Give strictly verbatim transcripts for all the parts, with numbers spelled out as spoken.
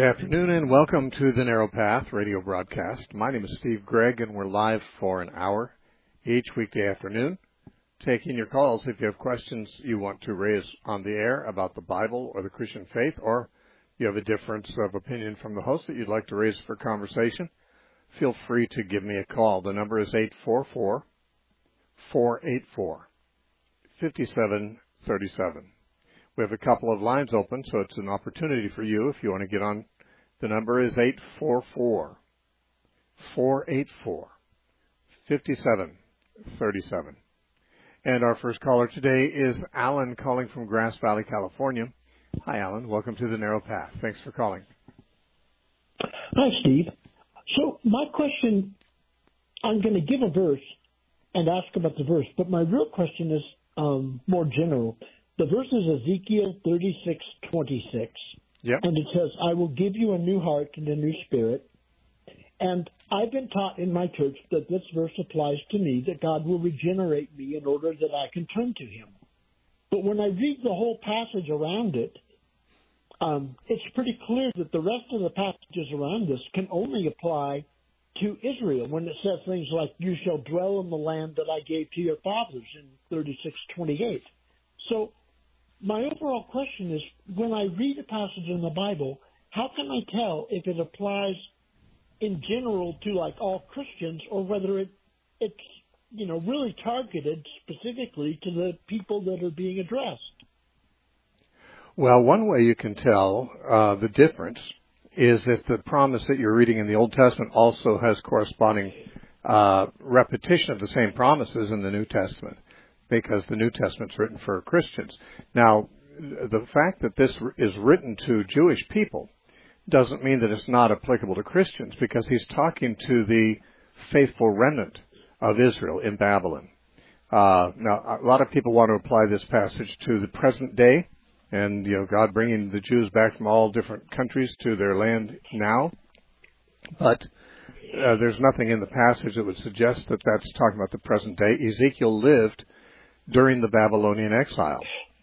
afternoon and welcome to the Narrow Path radio broadcast. My name is Steve Gregg and we're live for an hour each weekday afternoon, taking your calls if you have questions you want to raise on the air about the Bible or the Christian faith, or you have a difference of opinion from the host that you'd like to raise for conversation. Feel free to give me a call. The number is eight four four, four eight four, five seven three seven. We have a couple of lines open, so it's an opportunity for you if you want to get on. The number is eight four four, four eight four, five seven three seven. And our first caller today is Alan, calling from Grass Valley, California. Hi, Alan. Welcome to the Narrow Path. Thanks for calling. Hi, Steve. So my question, I'm going to give a verse and ask about the verse, but my real question is um, more general. The verse is Ezekiel thirty-six twenty-six, yep. And it says, I will give you a new heart and a new spirit. And I've been taught in my church that this verse applies to me, that God will regenerate me in order that I can turn to him. But when I read the whole passage around it, um, it's pretty clear that the rest of the passages around this can only apply to Israel when it says things like, you shall dwell in the land that I gave to your fathers in thirty-six twenty-eight. So my overall question is, when I read a passage in the Bible, how can I tell if it applies in general to like all Christians, or whether it it's you know really targeted specifically to the people that are being addressed? Well, one way you can tell uh, the difference is if the promise that you're reading in the Old Testament also has corresponding uh, repetition of the same promises in the New Testament, because the New Testament's written for Christians. Now, the fact that this is written to Jewish people doesn't mean that it's not applicable to Christians, because he's talking to the faithful remnant of Israel in Babylon. Uh, now, a lot of people want to apply this passage to the present day, and, you know, God bringing the Jews back from all different countries to their land now. But uh, there's nothing in the passage that would suggest that that's talking about the present day. Ezekiel lived during the Babylonian exile,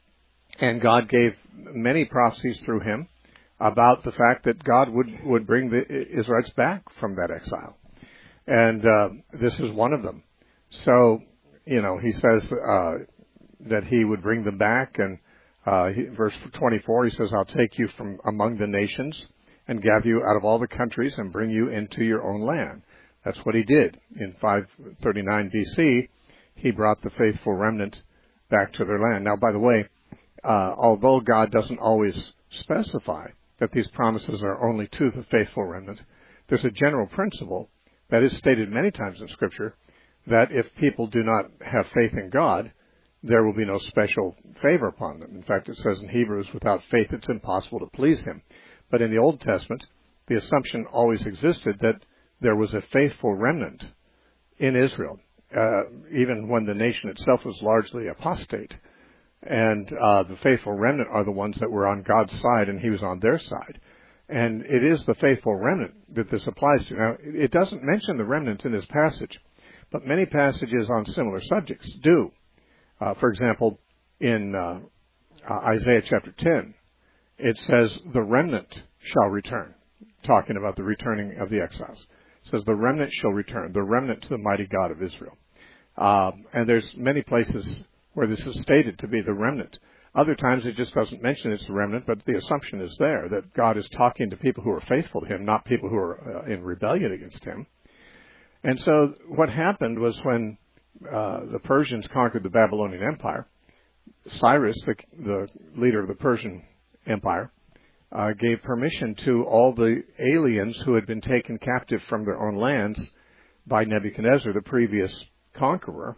and God gave many prophecies through him about the fact that God would, would bring the Israelites back from that exile. And uh, this is one of them. So, you know, he says uh, that he would bring them back, and uh, he, verse twenty-four, he says, I'll take you from among the nations and gather you out of all the countries and bring you into your own land. That's what he did. In five thirty-nine B C, he brought the faithful remnant back to their land. Now, by the way, uh, although God doesn't always specify that these promises are only to the faithful remnant, there's a general principle that is stated many times in Scripture that if people do not have faith in God, there will be no special favor upon them. In fact, it says in Hebrews, without faith it's impossible to please him. But in the Old Testament, the assumption always existed that there was a faithful remnant in Israel, uh, even when the nation itself was largely apostate. And uh, the faithful remnant are the ones that were on God's side, and he was on their side. And it is the faithful remnant that this applies to. Now, it doesn't mention the remnant in this passage, but many passages on similar subjects do. Uh, for example, in uh, uh, Isaiah chapter ten, it says, the remnant shall return, talking about the returning of the exiles. It says, the remnant shall return, the remnant to the mighty God of Israel. Um, and there's many places where this is stated to be the remnant. Other times it just doesn't mention it's the remnant, but the assumption is there that God is talking to people who are faithful to him, not people who are uh, in rebellion against him. And so what happened was when uh, the Persians conquered the Babylonian Empire, Cyrus, the, the leader of the Persian Empire, uh, gave permission to all the aliens who had been taken captive from their own lands by Nebuchadnezzar, the previous conqueror,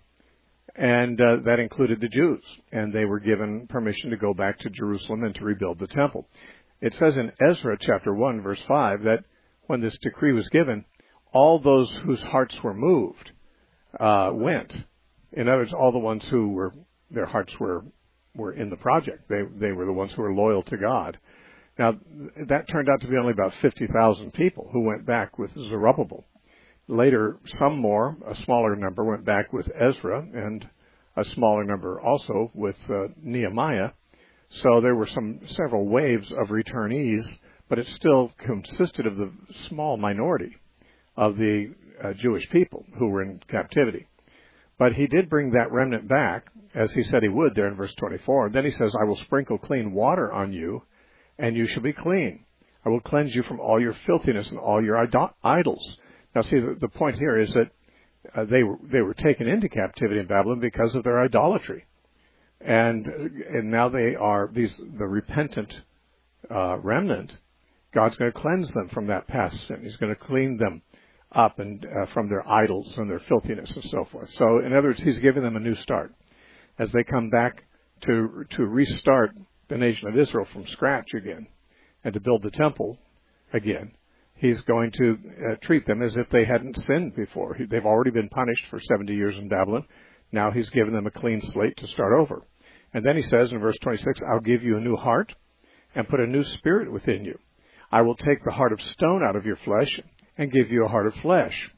and uh, that included the Jews, and they were given permission to go back to Jerusalem and to rebuild the temple. It says in Ezra chapter one, verse five, that when this decree was given, all those whose hearts were moved uh, went. In other words, all the ones who were, their hearts were were in the project. They they were the ones who were loyal to God. Now, that turned out to be only about fifty thousand people who went back with Zerubbabel. Later, some more, a smaller number, went back with Ezra, and a smaller number also with uh, Nehemiah. So there were some several waves of returnees, but it still consisted of the small minority of the uh, Jewish people who were in captivity. But he did bring that remnant back, as he said he would there in verse twenty-four. And then he says, I will sprinkle clean water on you, and you shall be clean. I will cleanse you from all your filthiness and all your idols. Now, see, the, the point here is that uh, they were they were taken into captivity in Babylon because of their idolatry, and and now they are these the repentant uh, remnant. God's going to cleanse them from that past sin. He's going to clean them up and uh, from their idols and their filthiness and so forth. So, in other words, He's giving them a new start as they come back to to restart the nation of Israel from scratch again, and to build the temple again. He's going to uh, treat them as if they hadn't sinned before. He, they've already been punished for seventy years in Babylon. Now He's given them a clean slate to start over. And then He says in verse twenty-six, I'll give you a new heart and put a new spirit within you. I will take the heart of stone out of your flesh and give you a heart of flesh.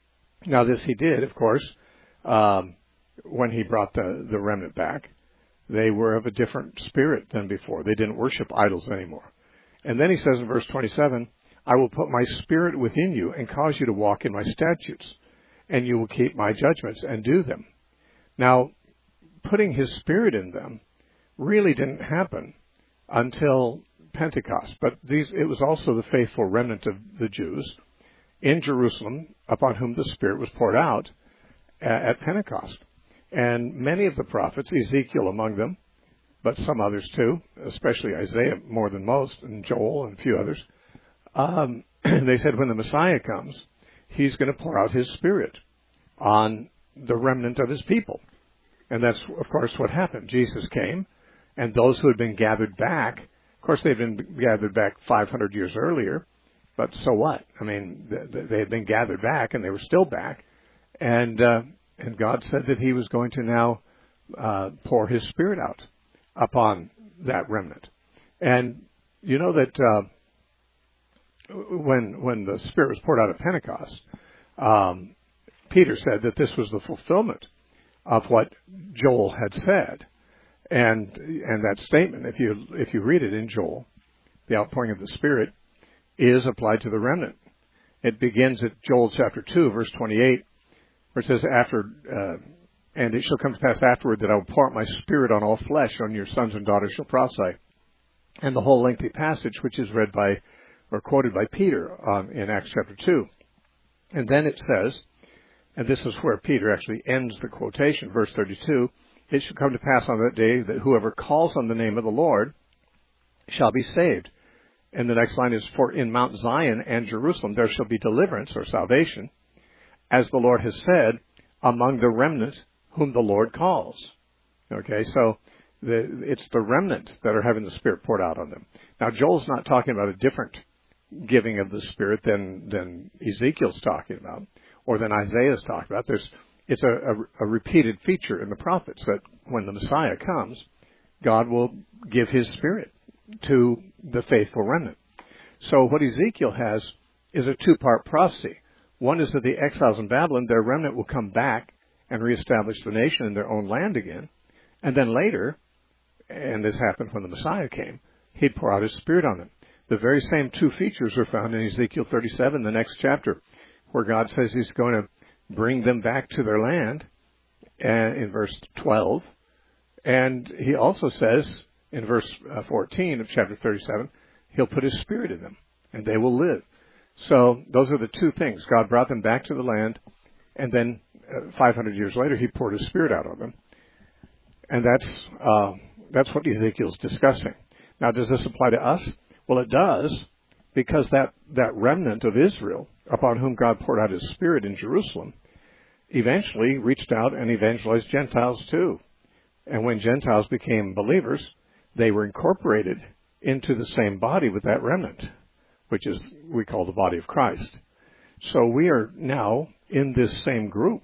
Now this He did, of course, um, when He brought the, the remnant back. They were of a different spirit than before. They didn't worship idols anymore. And then He says in verse twenty-seven, I will put my spirit within you and cause you to walk in my statutes, and you will keep my judgments and do them. Now, putting His spirit in them really didn't happen until Pentecost. But these, it was also the faithful remnant of the Jews in Jerusalem upon whom the Spirit was poured out at Pentecost. And many of the prophets, Ezekiel among them, but some others too, especially Isaiah more than most, and Joel and a few others, um, they said when the Messiah comes, He's going to pour out His Spirit on the remnant of His people. And that's, of course, what happened. Jesus came, and those who had been gathered back, of course, they'd been gathered back five hundred years earlier, but so what? I mean, they had been gathered back, and they were still back. And uh, and God said that He was going to now uh, pour His Spirit out upon that remnant. And you know that uh, when when the Spirit was poured out at Pentecost, um, Peter said that this was the fulfillment of what Joel had said. And and that statement, if you if you read it in Joel, the outpouring of the Spirit is applied to the remnant. It begins at Joel chapter two, verse twenty-eight, where it says, "After uh, and it shall come to pass afterward that I will pour out my Spirit on all flesh, on your sons and daughters shall prophesy." And the whole lengthy passage, which is read by or quoted by Peter um, in Acts chapter two, and then it says, and this is where Peter actually ends the quotation, verse thirty-two. It shall come to pass on that day that whoever calls on the name of the Lord shall be saved. And the next line is, for in Mount Zion and Jerusalem there shall be deliverance or salvation, as the Lord has said, among the remnant whom the Lord calls. Okay, so the, it's the remnant that are having the Spirit poured out on them. Now, Joel's not talking about a different giving of the Spirit than, than Ezekiel's talking about, or than Isaiah's talking about. There's It's a, a, a repeated feature in the prophets that when the Messiah comes, God will give His Spirit to the faithful remnant. So what Ezekiel has is a two-part prophecy. One is that the exiles in Babylon, their remnant will come back and reestablish the nation in their own land again. And then later, and this happened when the Messiah came, He'd pour out His Spirit on them. The very same two features are found in Ezekiel thirty-seven, the next chapter, where God says He's going to bring them back to their land, and in verse twelve. And He also says in verse fourteen of chapter thirty-seven, He'll put His Spirit in them, and they will live. So those are the two things. God brought them back to the land, and then uh, five hundred years later, He poured His Spirit out on them. And that's uh, that's what Ezekiel's discussing. Now, does this apply to us? Well, it does, because that, that remnant of Israel, upon whom God poured out His Spirit in Jerusalem, eventually reached out and evangelized Gentiles too. And when Gentiles became believers, they were incorporated into the same body with that remnant, which is we call the body of Christ. So we are now in this same group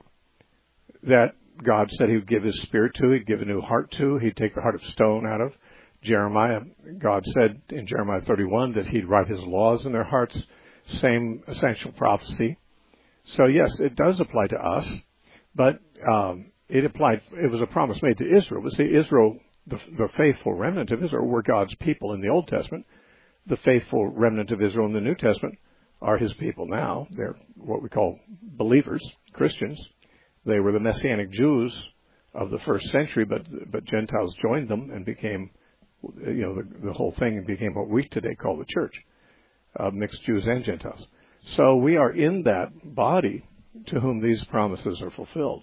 that God said He would give His Spirit to, He'd give a new heart to, He'd take the heart of stone out of. Jeremiah, God said in Jeremiah thirty-one that He'd write His laws in their hearts. Same essential prophecy. So yes, it does apply to us, but um, it applied. It was a promise made to Israel. But see, Israel, the, the faithful remnant of Israel, were God's people in the Old Testament. the faithful remnant of Israel in the New Testament are his people now. They're what we call believers, Christians. They were the Messianic Jews of the first century, but but Gentiles joined them and became, you know, the, the whole thing became what we today call the church, uh, mixed Jews and Gentiles. So we are in that body to whom these promises are fulfilled.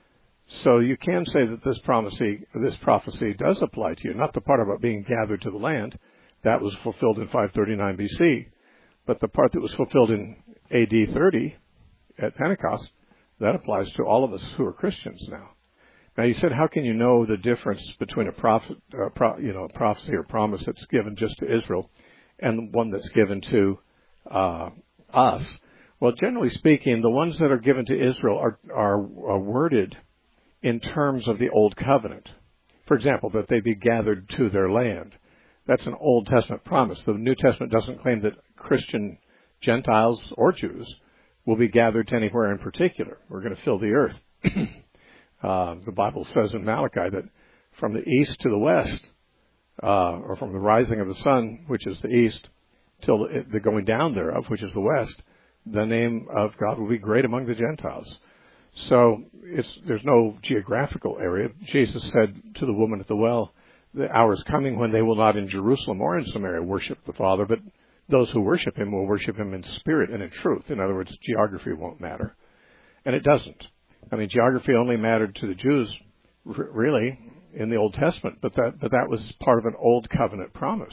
So you can say that this prophecy, this prophecy does apply to you, not the part about being gathered to the land. That was fulfilled in five thirty-nine B C. But the part that was fulfilled in A D thirty at Pentecost, that applies to all of us who are Christians now. Now you said, how can you know the difference between a prophet, uh, pro, you know, a prophecy or promise that's given just to Israel and one that's given to uh, us? Well, generally speaking, the ones that are given to Israel are, are, are worded in terms of the Old Covenant. For example, that they be gathered to their land. That's an Old Testament promise. The New Testament doesn't claim that Christian Gentiles or Jews will be gathered to anywhere in particular. We're going to fill the earth. uh, the Bible says in Malachi that from the east to the west, uh, or from the rising of the sun, which is the east, till the, the going down thereof, which is the west, the name of God will be great among the Gentiles. So it's, there's no geographical area. Jesus said to the woman at the well, the hour is coming when they will not in Jerusalem or in Samaria worship the Father, but those who worship him will worship him in spirit and in truth. In other words, geography won't matter. And it doesn't. I mean, geography only mattered to the Jews, r- really, in the Old Testament, but that but that was part of an Old Covenant promise.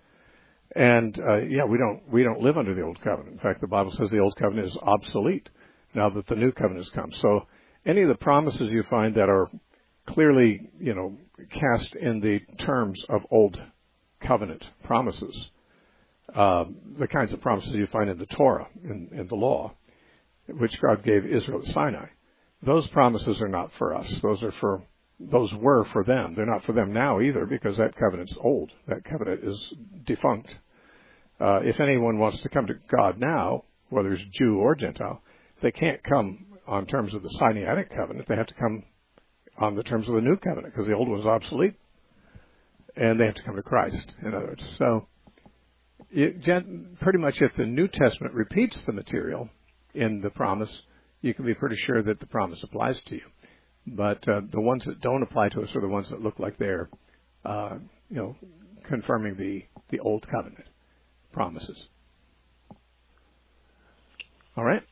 And, uh, yeah, we don't we don't live under the Old Covenant. In fact, the Bible says the Old Covenant is obsolete now that the New Covenant has come. So any of the promises you find that are clearly, you know, cast in the terms of Old Covenant promises, uh, the kinds of promises you find in the Torah, in, in the law, which God gave Israel at Sinai, those promises are not for us. Those are for, those were for them. They're not for them now either, because that covenant's old. That covenant is defunct. Uh, if anyone wants to come to God now, whether it's Jew or Gentile, they can't come on terms of the Sinaitic covenant. They have to come on the terms of the new covenant, because the old one's obsolete, and they have to come to Christ, in other words. So, it, pretty much if the New Testament repeats the material in the promise, you can be pretty sure that the promise applies to you. But uh, the ones that don't apply to us are the ones that look like they're, uh, you know, confirming the, the old covenant promises. All right?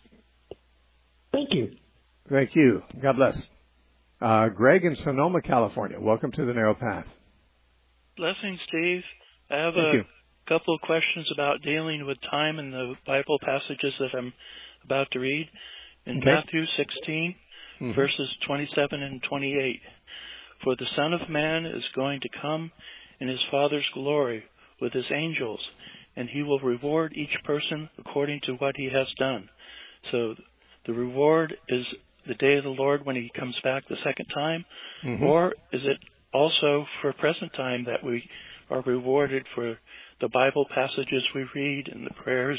Thank you. Thank you. God bless. Uh, Greg in Sonoma, California. Welcome to the Narrow Path. Blessings, Steve. I have Thank a you. couple of questions about dealing with time in the Bible passages that I'm about to read. In Okay. Matthew sixteen, mm-hmm. verses twenty-seven and twenty-eight. For the Son of Man is going to come in his Father's glory with his angels, and he will reward each person according to what he has done. So the reward is the day of the Lord when he comes back the second time, mm-hmm. or is it also for present time that we are rewarded for the Bible passages we read and the prayers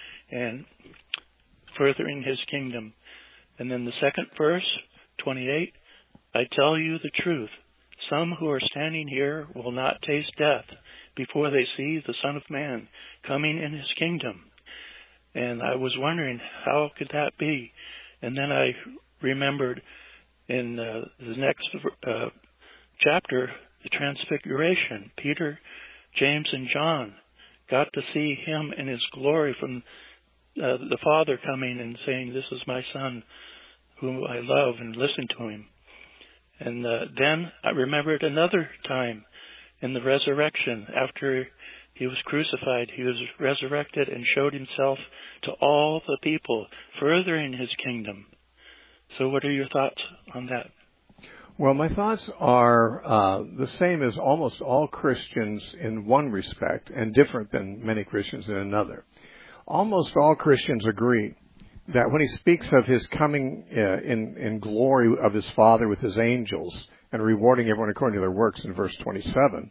and furthering his kingdom? And then the second verse, twenty-eight, I tell you the truth, some who are standing here will not taste death before they see the Son of Man coming in his kingdom. And I was wondering, how could that be? And then I remembered in uh, the next uh, chapter, the Transfiguration. Peter, James, and John got to see him in his glory from uh, the Father coming and saying, this is my Son whom I love, and listen to him. And uh, then I remembered another time in the resurrection. After he was crucified, he was resurrected and showed himself to all the people, furthering his kingdom. So what are your thoughts on that? Well, my thoughts are uh, the same as almost all Christians in one respect, and different than many Christians in another. Almost all Christians agree that when he speaks of his coming uh, in, in glory of his Father with his angels and rewarding everyone according to their works in verse twenty-seven,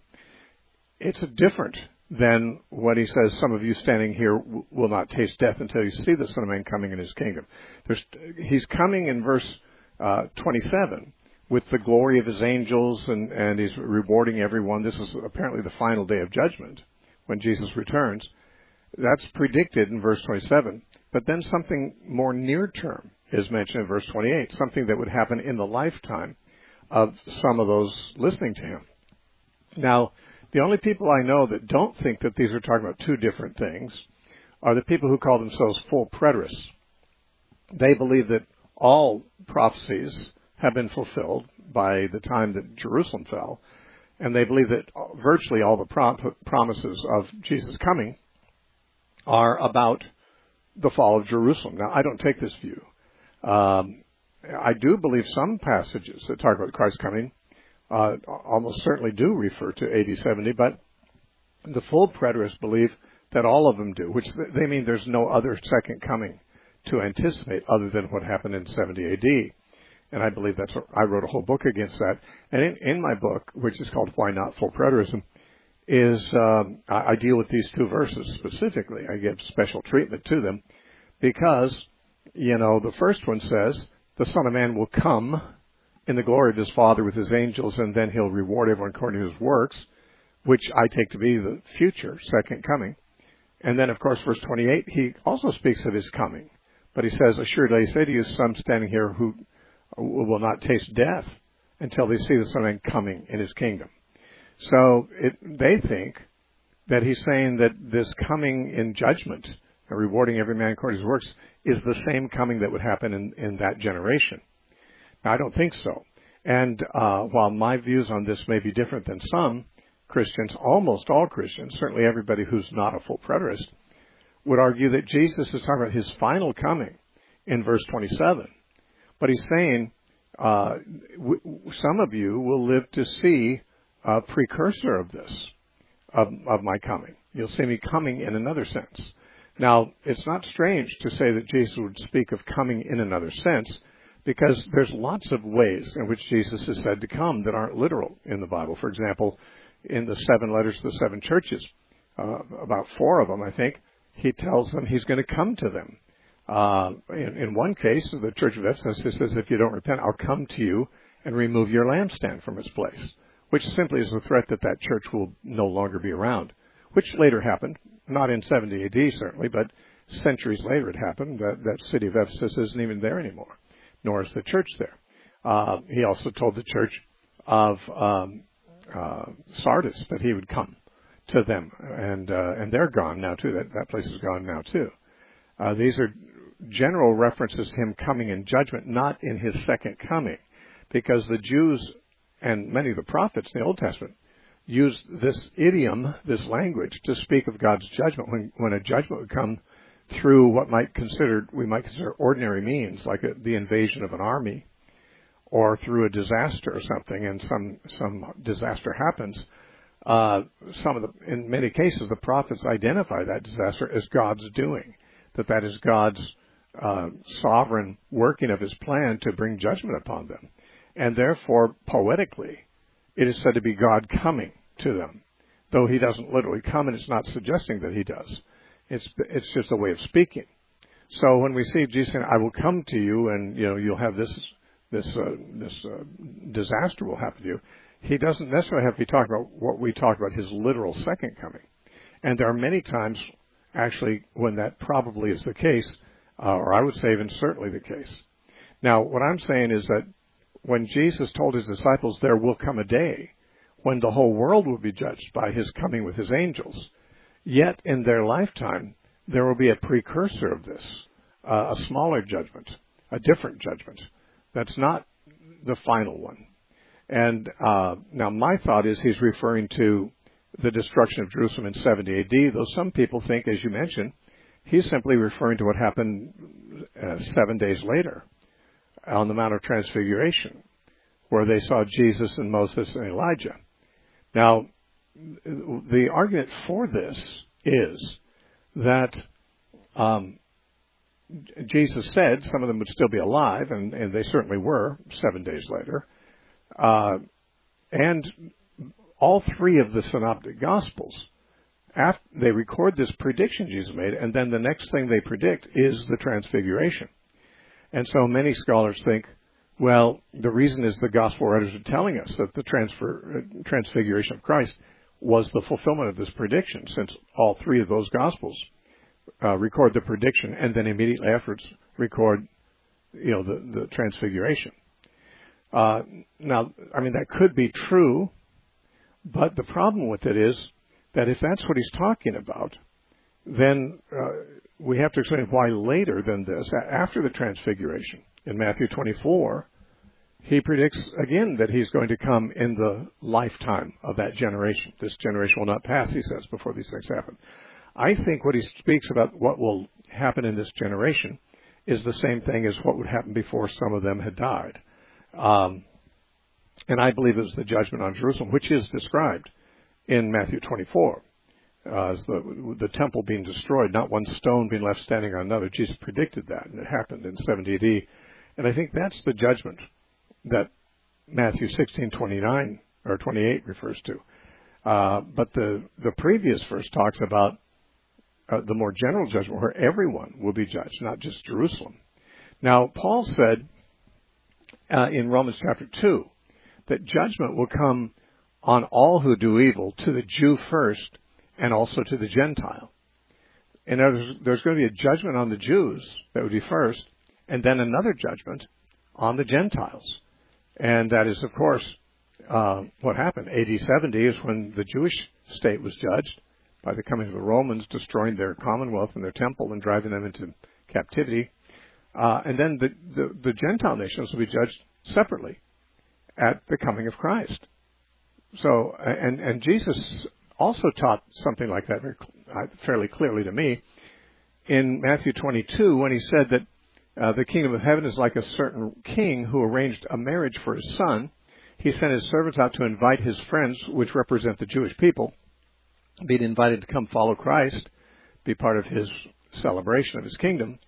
it's different than when he says, some of you standing here w- will not taste death until you see the Son of Man coming in his kingdom. There's, he's coming in verse uh, twenty-seven with the glory of his angels, and, and he's rewarding everyone. This is apparently the final day of judgment, when Jesus returns. That's predicted in verse twenty-seven. But then something more near term is mentioned in verse twenty-eight, something that would happen in the lifetime of some of those listening to him. Now, the only people I know that don't think that these are talking about two different things are the people who call themselves full preterists. They believe that all prophecies have been fulfilled by the time that Jerusalem fell, and they believe that virtually all the prom- promises of Jesus coming are about the fall of Jerusalem. Now, I don't take this view. Um, I do believe some passages that talk about Christ coming uh, almost certainly do refer to A D seventy, but the full preterists believe that all of them do, which they mean there's no other second coming to anticipate other than what happened in seventy A D. And I believe that's what, I wrote a whole book against that. And in, in my book, which is called Why Not Full Preterism, is um, I, I deal with these two verses specifically. I give special treatment to them because, you know, the first one says, the Son of Man will come in the glory of his Father with his angels, and then he'll reward everyone according to his works, which I take to be the future second coming. And then, of course, verse twenty-eight, he also speaks of his coming. But he says, assuredly, I say to you, some standing here who will not taste death until they see the Son of Man coming in his kingdom. So it, they think that he's saying that this coming in judgment and rewarding every man according to his works is the same coming that would happen in, in that generation. Now, I don't think so. And uh, while my views on this may be different than some Christians, almost all Christians, certainly everybody who's not a full preterist, would argue that Jesus is talking about his final coming in verse twenty-seven. But he's saying, uh, w- some of you will live to see a precursor of this, of, of my coming. You'll see me coming in another sense. Now, it's not strange to say that Jesus would speak of coming in another sense, because there's lots of ways in which Jesus is said to come that aren't literal in the Bible. For example, in the seven letters to the seven churches, uh, about four of them, I think, he tells them he's going to come to them. Uh, in, in one case, the church of Ephesus, he says, if you don't repent, I'll come to you and remove your lampstand from its place, which simply is a threat that that church will no longer be around, which later happened, not in seventy A D certainly, but centuries later it happened. That, that city of Ephesus isn't even there anymore, nor is the church there. Uh, he also told the church of um, uh, Sardis that he would come to them, and uh, and they're gone now too. That that place is gone now too. Uh, these are general references to him coming in judgment, not in his second coming, because the Jews and many of the prophets in the Old Testament used this idiom, this language, to speak of God's judgment when when a judgment would come through what might consider we might consider ordinary means, like a, the invasion of an army, or through a disaster or something, and some some disaster happens. Uh, some of the, in many cases, the prophets identify that disaster as God's doing, that that is God's uh, sovereign working of his plan to bring judgment upon them. And therefore, poetically, it is said to be God coming to them, though he doesn't literally come, and it's not suggesting that he does. It's it's just a way of speaking. So when we see Jesus saying, I will come to you, and you know you'll have this this uh, this uh, disaster will happen to you, he doesn't necessarily have to be talking about what we talk about, his literal second coming. And there are many times, actually, when that probably is the case, uh, or I would say even certainly the case. Now, what I'm saying is that when Jesus told his disciples there will come a day when the whole world will be judged by his coming with his angels, yet in their lifetime there will be a precursor of this, uh, a smaller judgment, a different judgment. That's not the final one. And uh, now my thought is he's referring to the destruction of Jerusalem in seventy A D, though some people think, as you mentioned, he's simply referring to what happened uh, seven days later on the Mount of Transfiguration, where they saw Jesus and Moses and Elijah. Now, the argument for this is that um, Jesus said some of them would still be alive, and, and they certainly were seven days later. Uh, and all three of the Synoptic Gospels, after they record this prediction Jesus made, and then the next thing they predict is the Transfiguration. And so many scholars think, well, the reason is the Gospel writers are telling us that the transfer, uh, Transfiguration of Christ was the fulfillment of this prediction, since all three of those Gospels uh, record the prediction and then immediately afterwards record, you know, the, the transfiguration. Uh, now, I mean, that could be true, but the problem with it is that if that's what he's talking about, then uh, we have to explain why later than this, after the transfiguration, in Matthew twenty-four, he predicts again that he's going to come in the lifetime of that generation. This generation will not pass, he says, before these things happen. I think what he speaks about what will happen in this generation is the same thing as what would happen before some of them had died. Um, and I believe it was the judgment on Jerusalem, which is described in Matthew twenty-four. Uh, as the, the temple being destroyed, not one stone being left standing on another. Jesus predicted that, and it happened in seventy A D. And I think that's the judgment that Matthew sixteen twenty-nine or twenty-eight refers to. Uh, but the, the previous verse talks about uh, the more general judgment where everyone will be judged, not just Jerusalem. Now, Paul said uh, in Romans chapter two that judgment will come on all who do evil, to the Jew first, and also to the Gentile. And there's, there's going to be a judgment on the Jews that would be first, and then another judgment on the Gentiles. And that is, of course, uh, what happened. A D seventy is when the Jewish state was judged by the coming of the Romans, destroying their commonwealth and their temple and driving them into captivity. Uh, and then the, the, the Gentile nations will be judged separately at the coming of Christ. So, and, and Jesus also taught something like that very, uh, fairly clearly to me in Matthew twenty-two when he said that uh, the kingdom of heaven is like a certain king who arranged a marriage for his son. He sent his servants out to invite his friends, which represent the Jewish people, being invited to come follow Christ, be part of his celebration of his kingdom,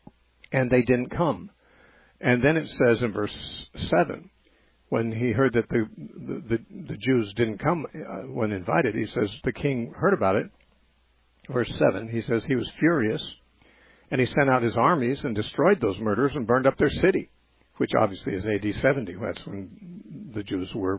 and they didn't come. And then it says in verse seven, when he heard that the, the, the Jews didn't come uh, when invited, he says the king heard about it. Verse seven, he says he was furious, and he sent out his armies and destroyed those murderers and burned up their city, which obviously is A D seventy. That's when the Jews were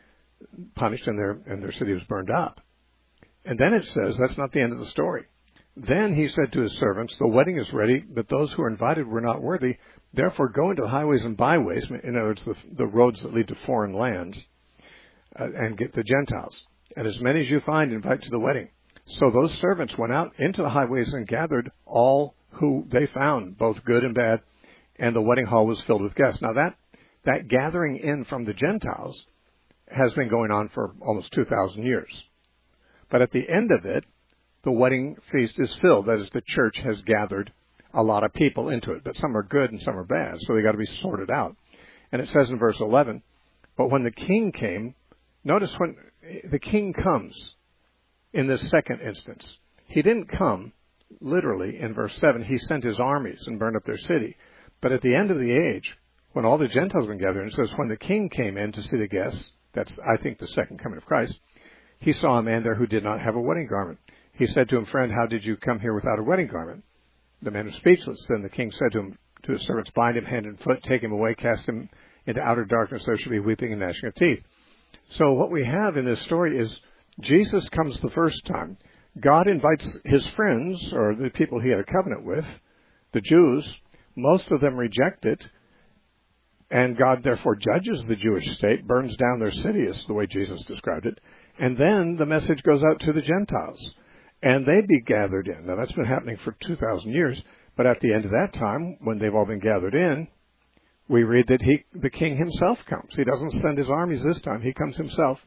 punished and their, and their city was burned up. And then it says that's not the end of the story. Then he said to his servants, the wedding is ready, but those who are invited were not worthy. Therefore, go into the highways and byways, in other words, the, the roads that lead to foreign lands, uh, and get the Gentiles. And as many as you find, invite to the wedding. So those servants went out into the highways and gathered all who they found, both good and bad, and the wedding hall was filled with guests. Now that, that gathering in from the Gentiles has been going on for almost two thousand years. But at the end of it, the wedding feast is filled. That is, the church has gathered a lot of people into it, but some are good and some are bad, so they got to be sorted out. And it says in verse eleven, but when the king came, notice when the king comes in this second instance, he didn't come literally in verse seven. He sent his armies and burned up their city. But at the end of the age, when all the Gentiles have been gathered, it says when the king came in to see the guests, that's, I think, the second coming of Christ, he saw a man there who did not have a wedding garment. He said to him, friend, how did you come here without a wedding garment? The man was speechless. Then the king said to him, to his servants, bind him hand and foot, take him away, cast him into outer darkness. There shall be weeping and gnashing of teeth. So what we have in this story is Jesus comes the first time. God invites his friends, or the people he had a covenant with, the Jews. Most of them reject it. And God therefore judges the Jewish state, burns down their city, is the way Jesus described it. And then the message goes out to the Gentiles. And they be gathered in. Now, that's been happening for two thousand years. But at the end of that time, when they've all been gathered in, we read that he, the king himself comes. He doesn't send his armies this time. He comes himself.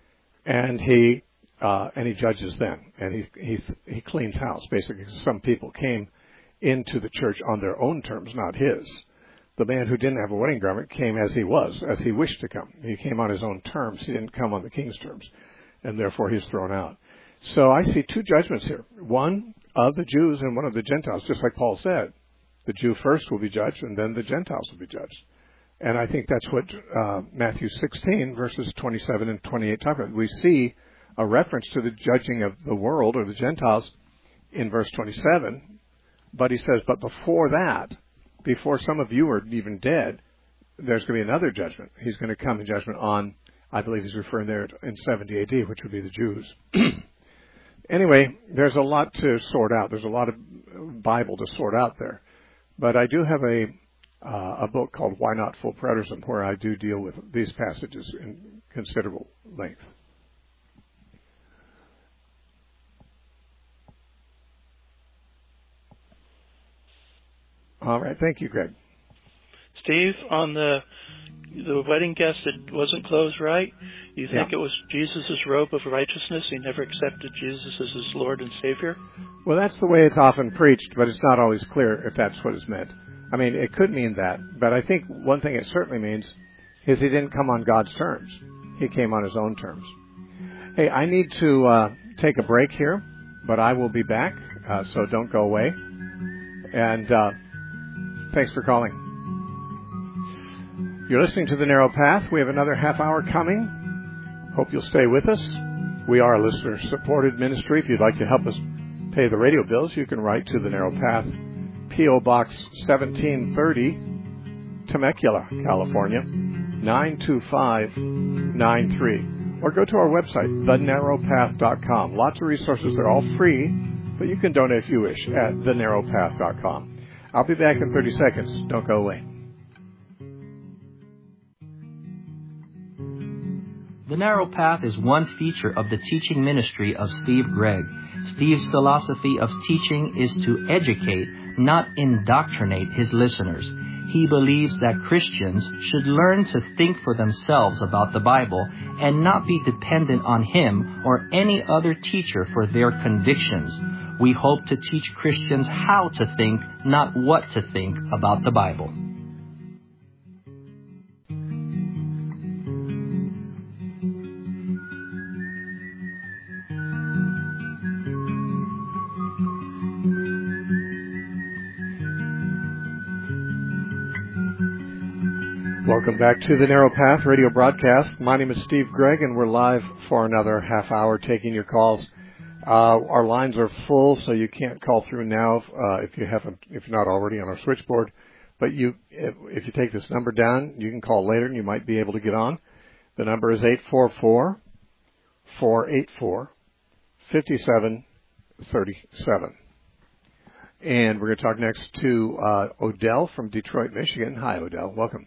And he uh, and he judges then. And he, he, he cleans house, basically. Some people came into the church on their own terms, not his. The man who didn't have a wedding garment came as he was, as he wished to come. He came on his own terms. He didn't come on the king's terms. And therefore, he's thrown out. So I see two judgments here, one of the Jews and one of the Gentiles, just like Paul said. The Jew first will be judged, and then the Gentiles will be judged. And I think that's what uh, Matthew sixteen, verses twenty-seven and twenty-eight talk about. We see a reference to the judging of the world, or the Gentiles, in verse twenty-seven. But he says, but before that, before some of you are even dead, there's going to be another judgment. He's going to come in judgment on I believe he's referring there in seventy A D, which would be the Jews. Anyway, there's a lot to sort out. There's a lot of Bible to sort out there. But I do have a uh, a book called Why Not Full Preterism, where I do deal with these passages in considerable length. All right. Thank you, Greg. Steve, on the the wedding guest that wasn't closed right, you think Yeah. it was Jesus' robe of righteousness? He never accepted Jesus as his Lord and Savior? Well, that's the way it's often preached, but it's not always clear if that's what is meant. I mean, it could mean that, but I think one thing it certainly means is he didn't come on God's terms. He came on his own terms. Hey, I need to uh, take a break here, but I will be back, uh, so don't go away. And uh, thanks for calling. You're listening to The Narrow Path. We have another half hour coming. Hope you'll stay with us. We are a listener-supported ministry. If you'd like to help us pay the radio bills, you can write to The Narrow Path, P O. Box seventeen thirty, Temecula, California, nine two five nine three. Or go to our website, the narrow path dot com. Lots of resources. They're all free, but you can donate if you wish at the narrow path dot com. I'll be back in thirty seconds. Don't go away. The Narrow Path is one feature of the teaching ministry of Steve Gregg. Steve's philosophy of teaching is to educate, not indoctrinate his listeners. He believes that Christians should learn to think for themselves about the Bible and not be dependent on him or any other teacher for their convictions. We hope to teach Christians how to think, not what to think about the Bible. Welcome back to the Narrow Path radio broadcast. My name is Steve Gregg, and we're live for another half hour taking your calls. Uh, our lines are full, so you can't call through now uh, if you haven't, if you're not already on our switchboard. But you, if, if you take this number down, you can call later, and you might be able to get on. The number is eight four four, four eight four, five seven three seven. And we're going to talk next to uh, Odell from Detroit, Michigan. Hi, Odell. Welcome.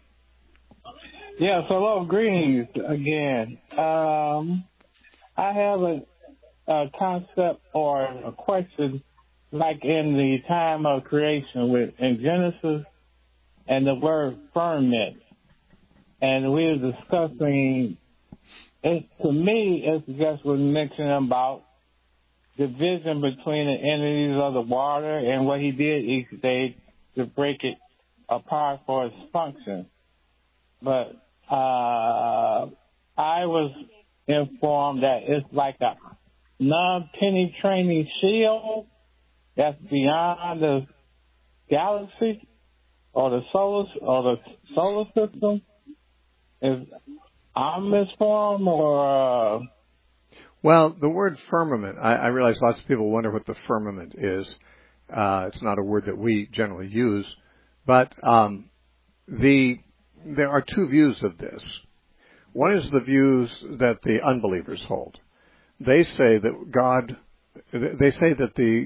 Yes, hello, greetings again. Um, I have a, a concept or a question like in the time of creation with in Genesis and the word firmament. And we were discussing, it, to me, it's just was mentioning about division between the entities of the water and what he did each day to break it apart for its function. But uh, I was informed that it's like a non-penetrating shield that's beyond the galaxy or the solar or the solar system. Is I'm misinformed or? Uh... Well, the word firmament. I, I realize lots of people wonder what the firmament is. Uh, it's not a word that we generally use, but um, the there are two views of this. One is the views that the unbelievers hold. They say that God, they say that the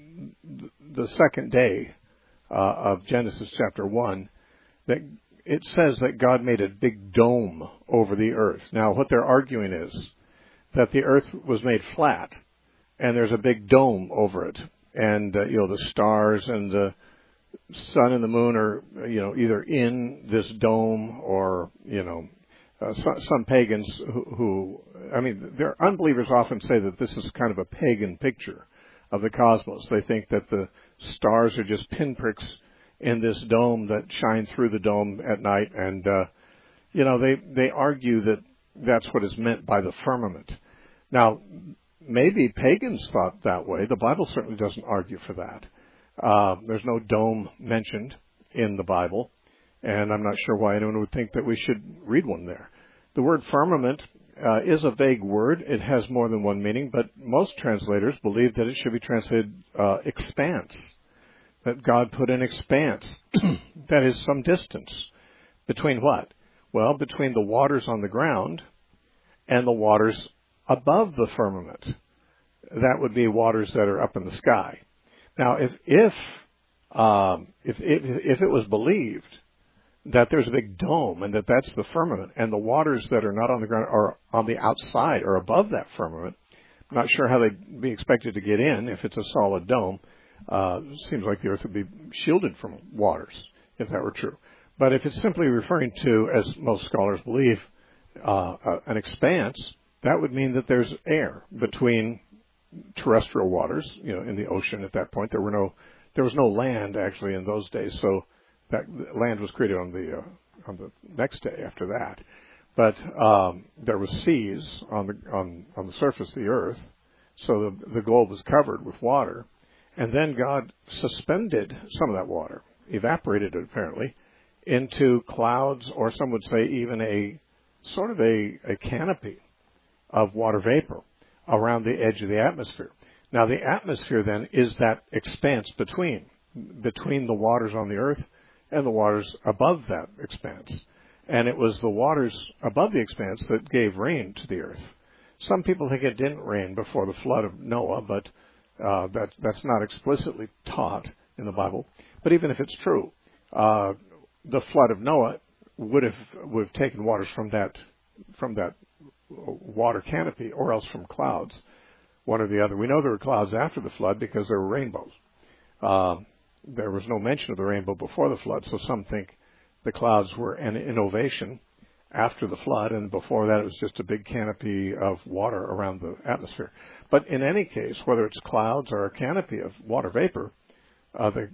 the second day uh, of Genesis chapter one, that it says that God made a big dome over the earth. Now, what they're arguing is that the earth was made flat, and there's a big dome over it, and uh, you know the stars and the sun and the moon are, you know, either in this dome or, you know, uh, some, some pagans who, who, I mean, their unbelievers often say that this is kind of a pagan picture of the cosmos. They think that the stars are just pinpricks in this dome that shine through the dome at night, and, uh, you know, they, they argue that that's what is meant by the firmament. Now, maybe pagans thought that way. The Bible certainly doesn't argue for that. Uh, there's no dome mentioned in the Bible, and I'm not sure why anyone would think that we should read one there. The word firmament uh, is a vague word. It has more than one meaning, but most translators believe that it should be translated uh, expanse, that God put an expanse. That is some distance. Between what? Well, between the waters on the ground and the waters above the firmament. That would be waters that are up in the sky. Now, if if um, if, if if it was believed that there's a big dome and that that's the firmament, and the waters that are not on the ground are on the outside or above that firmament, I'm not sure how they'd be expected to get in if it's a solid dome. Uh, seems like the earth would be shielded from waters if that were true. But if it's simply referring to, as most scholars believe, uh, uh, an expanse, that would mean that there's air between terrestrial waters. You know, in the ocean at that point, there were no, there was no land actually in those days. So that land was created on the uh, on the next day after that. But um, there was seas on the on on the surface of the earth, so the the globe was covered with water. And then God suspended some of that water, evaporated it apparently, into clouds, or some would say even a sort of a, a canopy of water vapor around the edge of the atmosphere. Now the atmosphere then is that expanse between, between the waters on the earth and the waters above that expanse. And it was the waters above the expanse that gave rain to the earth. Some people think it didn't rain before the flood of Noah, but Uh, that, that's not explicitly taught in the Bible. But even if it's true, uh, the flood of Noah would have would have taken waters from that from that water canopy, or else from clouds, one or the other. We know there were clouds after the flood because there were rainbows. Uh, there was no mention of the rainbow before the flood, so some think the clouds were an innovation after the flood, and before that it was just a big canopy of water around the atmosphere. But in any case, whether it's clouds or a canopy of water vapor, uh, they,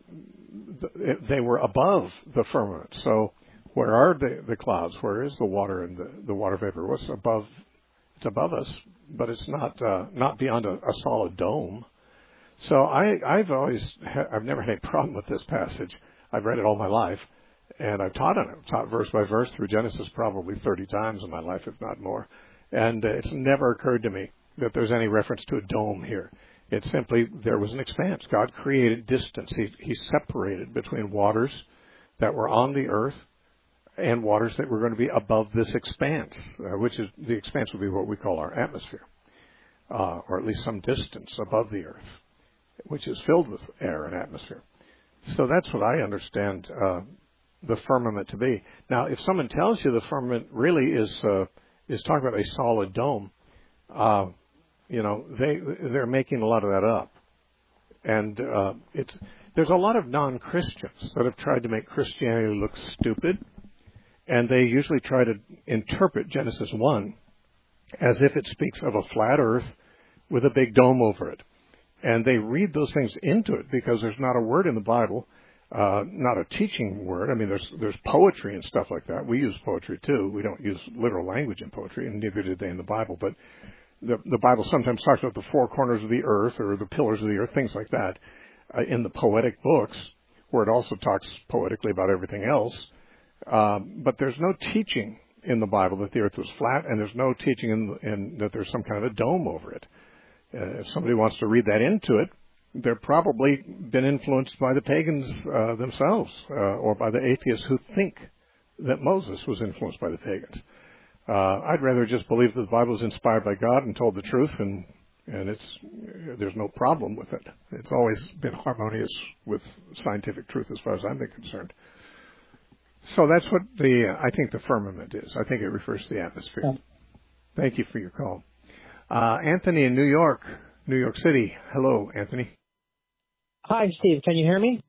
they were above the firmament. So where are the, the clouds? Where is the water and the, the water vapor? What's above? It's above us, but it's not uh, not beyond a, a solid dome. So I, I've always ha- I've never had a problem with this passage. I've read it all my life. And I've taught on it, taught verse by verse through Genesis probably thirty times in my life, if not more. And uh, it's never occurred to me that there's any reference to a dome here. It's simply there was an expanse. God created distance. He, he separated between waters that were on the earth and waters that were going to be above this expanse, uh, which is the expanse would be what we call our atmosphere, uh, or at least some distance above the earth, which is filled with air and atmosphere. So that's what I understand uh, the firmament to be. Now, if someone tells you the firmament really is uh, is talking about a solid dome, uh, you know, they they're making a lot of that up, and uh, it's there's a lot of non-Christians that have tried to make Christianity look stupid, and they usually try to interpret Genesis one as if it speaks of a flat earth with a big dome over it, and they read those things into it because there's not a word in the Bible. Uh, not a teaching word. I mean, there's there's poetry and stuff like that. We use poetry too. We don't use literal language in poetry, and neither did they in the Bible. But the the Bible sometimes talks about the four corners of the earth or the pillars of the earth, things like that, uh, in the poetic books, where it also talks poetically about everything else. Um, but there's no teaching in the Bible that the earth was flat, and there's no teaching in, in that there's some kind of a dome over it. Uh, if somebody wants to read that into it, they've probably been influenced by the pagans uh, themselves, uh, or by the atheists who think that Moses was influenced by the pagans. Uh, I'd rather just believe that the Bible is inspired by God and told the truth, and and it's there's no problem with it. It's always been harmonious with scientific truth, as far as I'm concerned. So that's what the uh, I think the firmament is. I think it refers to the atmosphere. Yeah. Thank you for your call, uh, Anthony in New York, New York City. Hello, Anthony. Hi, Steve. Can you hear me?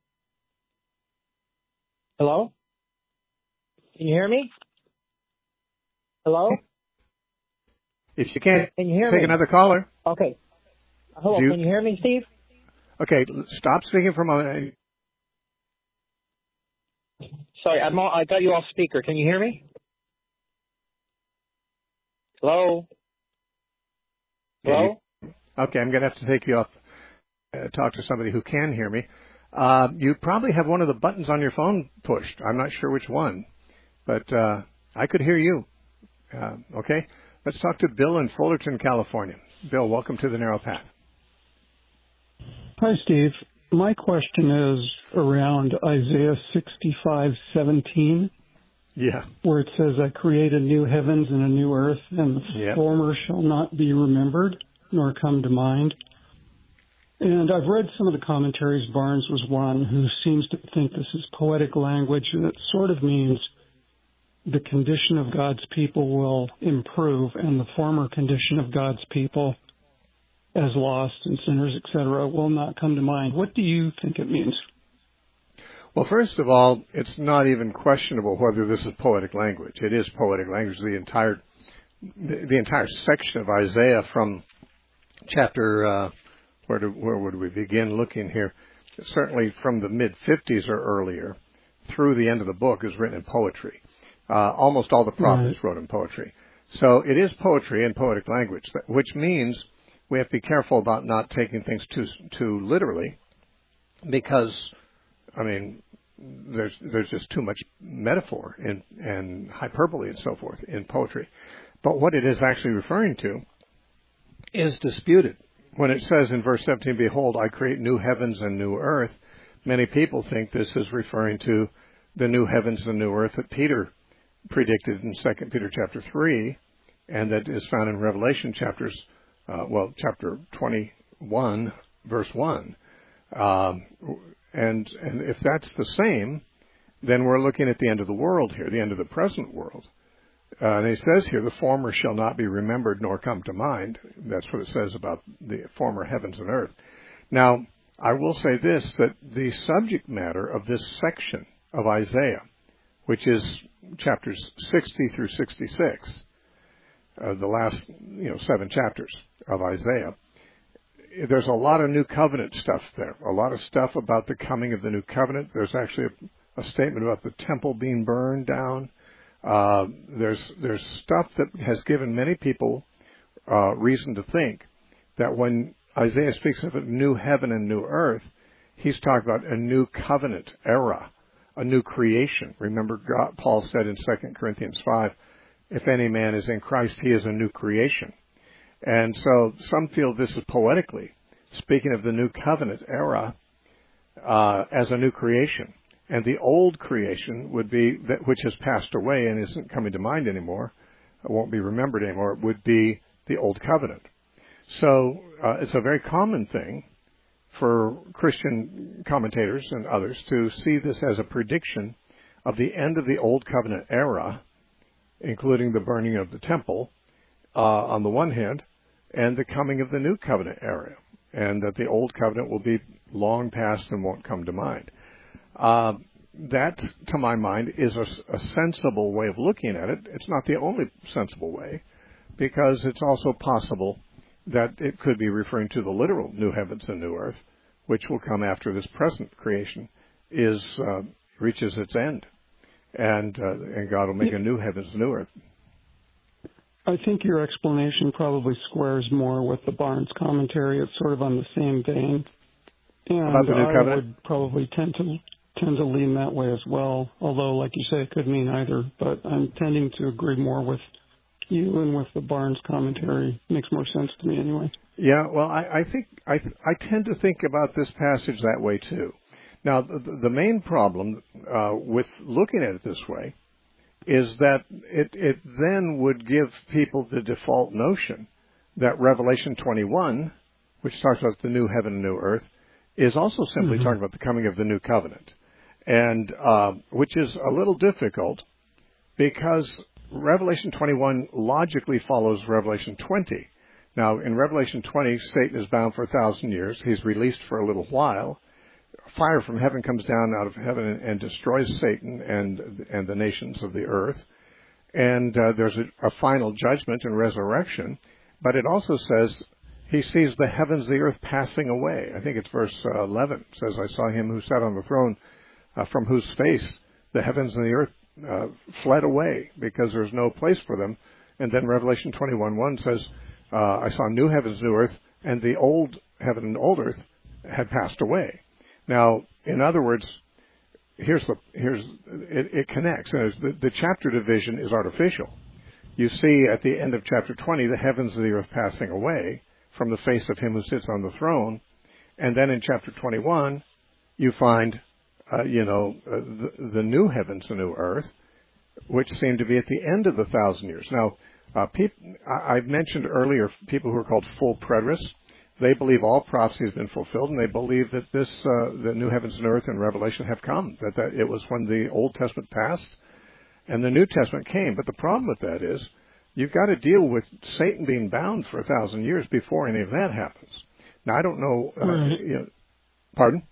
Hello? Can you hear me? Hello? If you can't, can you hear take me? another caller. Okay. Hello, you, can you hear me, Steve? Okay, stop speaking for a moment. Sorry, I'm all, I got you off speaker. Can you hear me? Hello? Hello? Okay, I'm going to have to take you off, uh, talk to somebody who can hear me. Uh, you probably have one of the buttons on your phone pushed. I'm not sure which one, but uh, I could hear you. Uh, okay, let's talk to Bill in Fullerton, California. Bill, welcome to the Narrow Path. Hi, Steve. My question is around Isaiah sixty-five seventeen. Yeah. Where it says, I create a new heavens and a new earth, and the yeah. former shall not be remembered, nor come to mind. And I've read some of the commentaries. Barnes was one who seems to think this is poetic language, and it sort of means the condition of God's people will improve, and the former condition of God's people, as lost and sinners, et cetera, will not come to mind. What do you think it means? Well, first of all, it's not even questionable whether this is poetic language. It is poetic language. The entire the, the entire section of Isaiah from chapter uh, where do, where would we begin looking here? Certainly from the mid fifties or earlier through the end of the book is written in poetry. Uh, almost all the prophets right. wrote in poetry. So it is poetry and poetic language, which means we have to be careful about not taking things too too literally, because I mean, there's there's just too much metaphor and, and hyperbole and so forth in poetry. But what it is actually referring to is disputed. When it says in verse seventeen, behold, I create new heavens and new earth, many people think this is referring to the new heavens and new earth that Peter predicted in Second Peter chapter three, and that is found in Revelation chapters, uh, well, chapter twenty-one, verse one. Um, And, and if that's the same, then we're looking at the end of the world here, the end of the present world. Uh, and he says here, the former shall not be remembered nor come to mind. That's what it says about the former heavens and earth. Now, I will say this, that the subject matter of this section of Isaiah, which is chapters sixty through sixty-six, uh, the last, you know, seven chapters of Isaiah, there's a lot of new covenant stuff there, a lot of stuff about the coming of the new covenant. There's actually a, a statement about the temple being burned down. Uh, there's there's stuff that has given many people uh, reason to think that when Isaiah speaks of a new heaven and new earth, he's talking about a new covenant era, a new creation. Remember, God, Paul said in Second Corinthians five, if any man is in Christ, he is a new creation. And so some feel this is poetically speaking of the new covenant era uh, as a new creation. And the old creation would be that which has passed away and isn't coming to mind anymore, won't be remembered anymore, would be the old covenant. So uh, it's a very common thing for Christian commentators and others to see this as a prediction of the end of the old covenant era, including the burning of the temple uh, on the one hand, and the coming of the new covenant era, and that the old covenant will be long past and won't come to mind. Uh, that, to my mind, is a, a sensible way of looking at it. It's not the only sensible way, because it's also possible that it could be referring to the literal new heavens and new earth, which will come after this present creation is uh, reaches its end, and uh, and God will make a new heavens and new earth. I think your explanation probably squares more with the Barnes commentary. It's sort of on the same vein. And About the new I covenant? would probably tend to tend to lean that way as well, although, like you say, it could mean either. But I'm tending to agree more with you and with the Barnes commentary. Makes more sense to me anyway. Yeah, well, I, I think I, I tend to think about this passage that way too. Now, the, the main problem uh, with looking at it this way is that it, it then would give people the default notion that Revelation twenty-one, which talks about the new heaven and new earth, is also simply mm-hmm. talking about the coming of the new covenant, and uh, which is a little difficult because Revelation twenty-one logically follows Revelation twenty. Now, in Revelation twenty, Satan is bound for a thousand years. He's released for a little while. Fire from heaven comes down out of heaven and, and destroys Satan and and the nations of the earth. And uh, there's a, a final judgment and resurrection. But it also says he sees the heavens, the earth passing away. I think it's verse uh, eleven. It says, I saw him who sat on the throne, uh, from whose face the heavens and the earth uh, fled away because there's no place for them. And then Revelation twenty-one one says, uh, I saw new heavens, new earth, and the old heaven and old earth had passed away. Now, in other words, here's the here's it, it connects. The, the chapter division is artificial. You see at the end of chapter twenty the heavens and the earth passing away from the face of him who sits on the throne, and then in chapter twenty-one you find, uh, you know, uh, the, the new heavens and new earth, which seem to be at the end of the thousand years. Now, uh, peop- I- I've mentioned earlier people who are called full preterists. They believe all prophecy has been fulfilled, and they believe that this, uh, the new heavens and earth and Revelation have come, that, that it was when the Old Testament passed and the New Testament came. But the problem with that is you've got to deal with Satan being bound for a thousand years before any of that happens. Now, I don't know, uh, right. you know, pardon?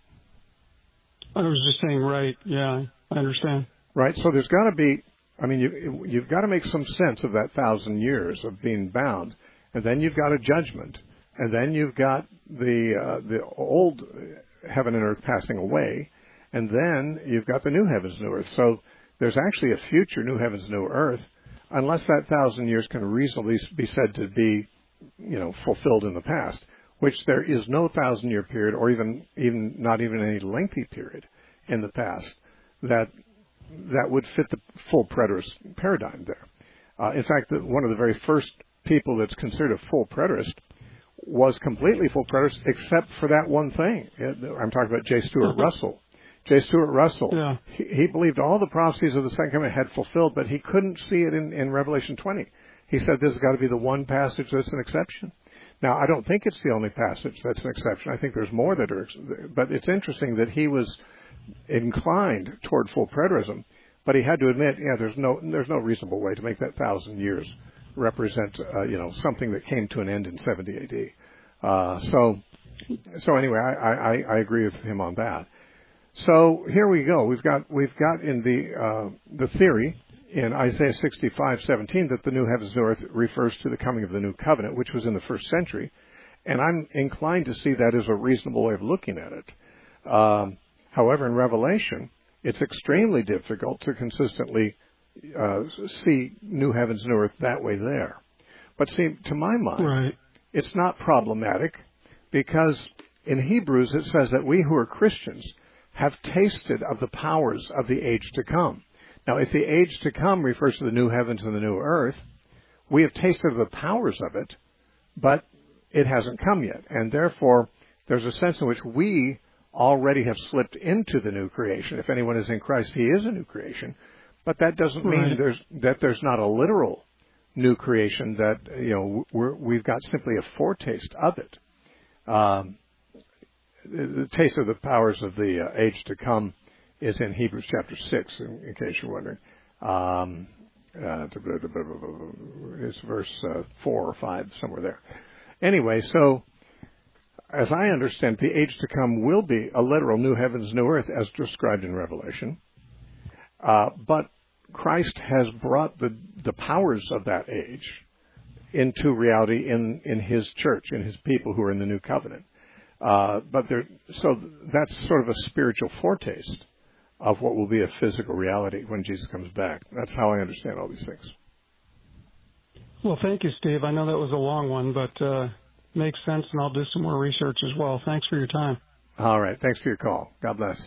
I was just saying, right, yeah, I understand. Right, so there's got to be, I mean, you, you've got to make some sense of that thousand years of being bound, and then you've got a judgment, and then you've got the uh, the old heaven and earth passing away, and then you've got the new heavens and new earth. So there's actually a future new heavens and new earth, unless that thousand years can reasonably be said to be, you know, fulfilled in the past, which there is no thousand-year period, or even even not even any lengthy period in the past that that would fit the full preterist paradigm there. Uh, in fact, the, one of the very first people that's considered a full preterist was completely full preterist, except for that one thing. I'm talking about J. Stuart Russell. J. Stuart Russell, yeah. he, he believed all the prophecies of the second coming had fulfilled, but he couldn't see it in, in Revelation twenty. He said this has got to be the one passage that's an exception. Now, I don't think it's the only passage that's an exception. I think there's more that are, but it's interesting that he was inclined toward full preterism, but he had to admit, yeah, there's no there's no reasonable way to make that thousand years represent, uh, you know, something that came to an end in seventy A D. Uh, so, so anyway, I, I, I agree with him on that. So here we go. We've got we've got in the uh, the theory in Isaiah sixty-five seventeen that the new heavens and new earth refers to the coming of the new covenant, which was in the first century, and I'm inclined to see that as a reasonable way of looking at it. Um, however, in Revelation, it's extremely difficult to consistently uh, see new heavens and new earth that way there. But see, to my mind, right. it's not problematic because in Hebrews it says that we who are Christians have tasted of the powers of the age to come. Now, if the age to come refers to the new heavens and the new earth, we have tasted of the powers of it, but it hasn't come yet. And therefore, there's a sense in which we already have slipped into the new creation. If anyone is in Christ, he is a new creation. But that doesn't mean right. there's that there's not a literal new creation, that, you know, we're, we've got simply a foretaste of it. Um, the, the taste of the powers of the uh, age to come is in Hebrews chapter six, in, in case you're wondering. Um, uh, it's verse uh, four or five, somewhere there. Anyway, so as I understand, the age to come will be a literal new heavens, new earth, as described in Revelation. Uh, but Christ has brought the, the powers of that age into reality in, in his church, in his people who are in the new covenant. Uh, but there, so that's sort of a spiritual foretaste of what will be a physical reality when Jesus comes back. That's how I understand all these things. Well, thank you, Steve. I know that was a long one, but uh, makes sense, and I'll do some more research as well. Thanks for your time. All right. Thanks for your call. God bless.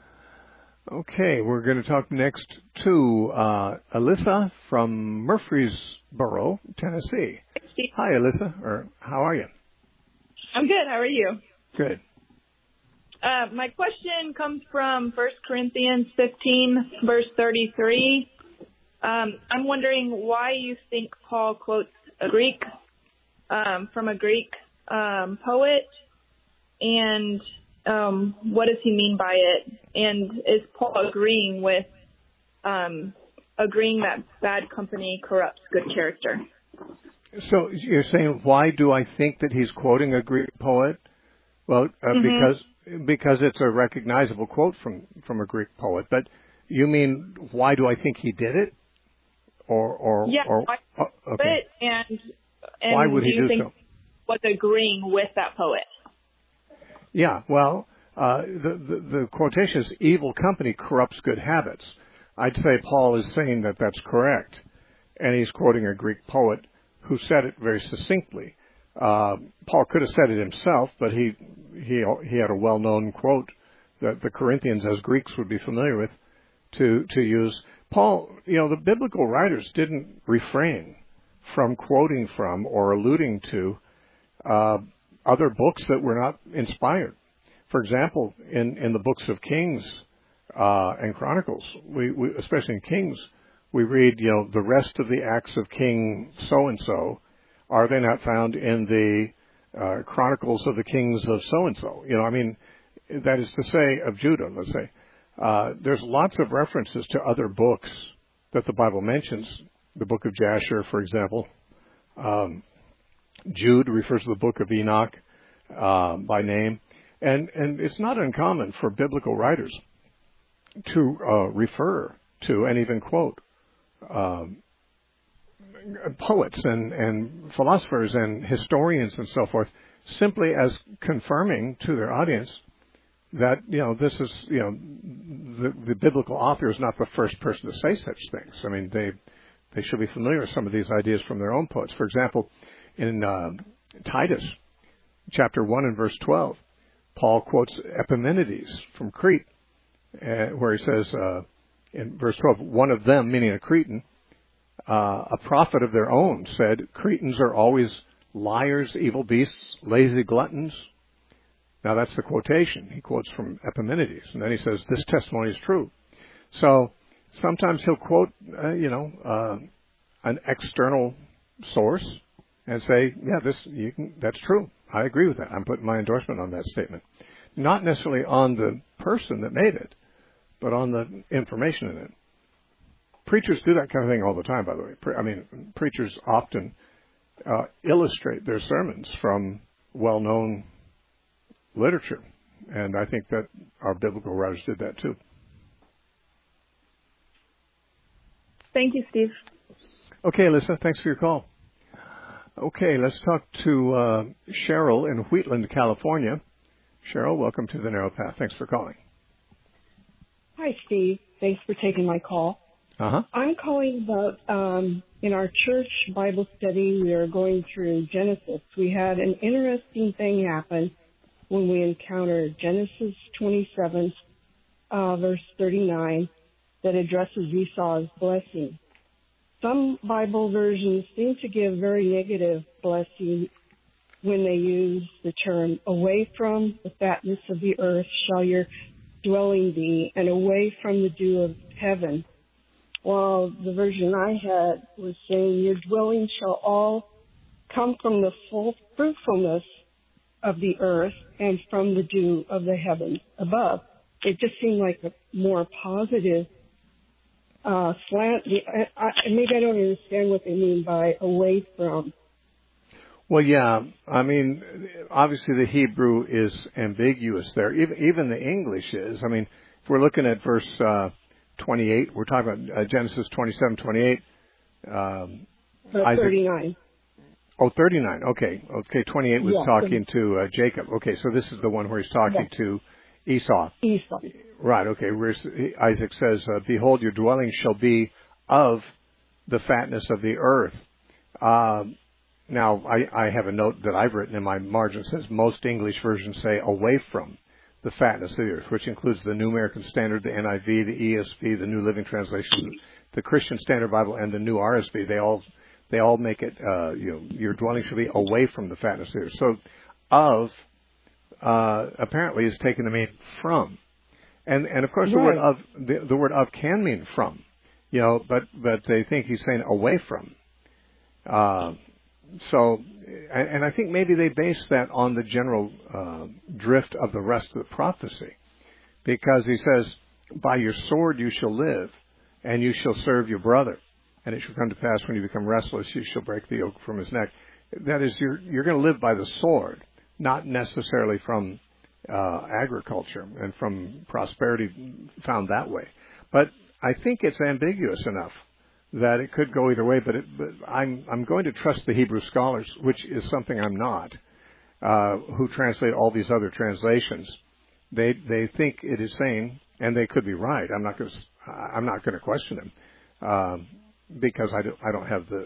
Okay, we're going to talk next to uh, Alyssa from Murfreesboro, Tennessee. Hi, Alyssa. Or how are you? I'm good. How are you? Good. Uh, my question comes from First Corinthians fifteen, verse thirty-three. Um, I'm wondering why you think Paul quotes a Greek um, from a Greek um, poet, and um, what does he mean by it? And is Paul agreeing with um, agreeing that bad company corrupts good character? So you're saying, why do I think that he's quoting a Greek poet? Well, uh, mm-hmm. because because it's a recognizable quote from, from a Greek poet. But you mean, why do I think he did it? Or, or, yeah, or why oh, okay. it and, and why would do he you do think so? Was agreeing with that poet? Yeah, well, uh, the, the, the quotation is, evil company corrupts good habits. I'd say Paul is saying that that's correct. And he's quoting a Greek poet who said it very succinctly. Uh, Paul could have said it himself, but he he he had a well-known quote that the Corinthians, as Greeks, would be familiar with to to use. Paul, you know, the biblical writers didn't refrain from quoting from or alluding to uh, other books that were not inspired. For example, in, in the books of Kings uh, and Chronicles, we, we especially in Kings, we read, you know, the rest of the acts of King so-and-so, are they not found in the uh, Chronicles of the Kings of so-and-so? You know, I mean, that is to say, of Judah, let's say. Uh, there's lots of references to other books that the Bible mentions. The book of Jasher, for example. Um, Jude refers to the book of Enoch uh, by name. And, and it's not uncommon for biblical writers to uh, refer to and even quote um, poets and, and philosophers and historians and so forth, simply as confirming to their audience that, you know, this is, you know, the, the biblical author is not the first person to say such things. I mean, they they should be familiar with some of these ideas from their own poets. For example, in uh, Titus, chapter one and verse twelve, Paul quotes Epimenides from Crete, uh, where he says uh, in verse twelve, one of them, meaning a Cretan, uh, a prophet of their own, said, Cretans are always liars, evil beasts, lazy gluttons. Now that's the quotation. He quotes from Epimenides. And then he says, this testimony is true. So sometimes he'll quote, uh, you know, uh, an external source and say, yeah, this you can, that's true. I agree with that. I'm putting my endorsement on that statement. Not necessarily on the person that made it, but on the information in it. Preachers do that kind of thing all the time, by the way. Pre- I mean, preachers often uh, illustrate their sermons from well-known literature, and I think that our biblical writers did that too. Thank you, Steve. Okay, Alyssa, thanks for your call. Okay, let's talk to uh, Cheryl in Wheatland, California. Cheryl, welcome to the Narrow Path. Thanks for calling. Hi, Steve. Thanks for taking my call. Uh-huh. I'm calling about, um, in our church Bible study, we are going through Genesis. We had an interesting thing happen when we encountered Genesis twenty-seven, uh, verse thirty-nine, that addresses Esau's blessing. Some Bible versions seem to give very negative blessing when they use the term, away from the fatness of the earth shall your dwelling be, and away from the dew of heaven. While the version I had was saying, your dwelling shall all come from the full fruitfulness of the earth and from the dew of the heavens above. It just seemed like a more positive uh, slant. I, I, maybe I don't understand what they mean by away from. Well, yeah. I mean, obviously the Hebrew is ambiguous there. Even, even the English is. I mean, if we're looking at verse uh, twenty-eight, we're talking about uh, Genesis twenty-seven, twenty-eight. Um, uh, thirty-nine. Oh, thirty-nine. Okay. Okay, twenty-eight was yeah, talking to uh, Jacob. Okay, so this is the one where he's talking yeah. to Esau. Esau. Right, okay. Where Isaac says, uh, behold, your dwelling shall be of the fatness of the earth. Um, now, I, I have a note that I've written in my margin that says most English versions say away from the fatness of the earth, which includes the New American Standard, the N I V, the E S V, the New Living Translation, the Christian Standard Bible, and the New R S V. They all They all make it, uh, you know, your dwelling should be away from the fatness of the earth. So, of, uh, apparently is taken to mean from. And, and of course right. the word of, the, the word of can mean from, you know, but, but they think he's saying away from. Uh, so, and, and I think maybe they base that on the general, uh, drift of the rest of the prophecy. Because he says, by your sword you shall live, and you shall serve your brother. And it shall come to pass when you become restless, you shall break the yoke from his neck. That is, you're, you're going to live by the sword, not necessarily from uh, agriculture and from prosperity found that way. But I think it's ambiguous enough that it could go either way. But, it, but I'm I'm going to trust the Hebrew scholars, which is something I'm not, uh, who translate all these other translations. They they think it is saying, and they could be right. I'm not going to I'm not going to question them. Um, because I don't, I don't have the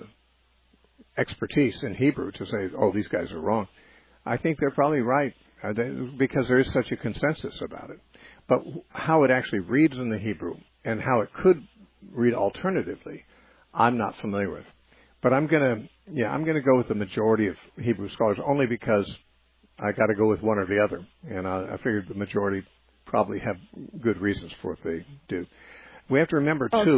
expertise in Hebrew to say, oh, these guys are wrong. I think they're probably right uh, they, because there is such a consensus about it. But how it actually reads in the Hebrew and how it could read alternatively, I'm not familiar with. But I'm going to, yeah, I'm going to go with the majority of Hebrew scholars only because I got to go with one or the other. And I, I figured the majority probably have good reasons for what they do. We have to remember, okay. too,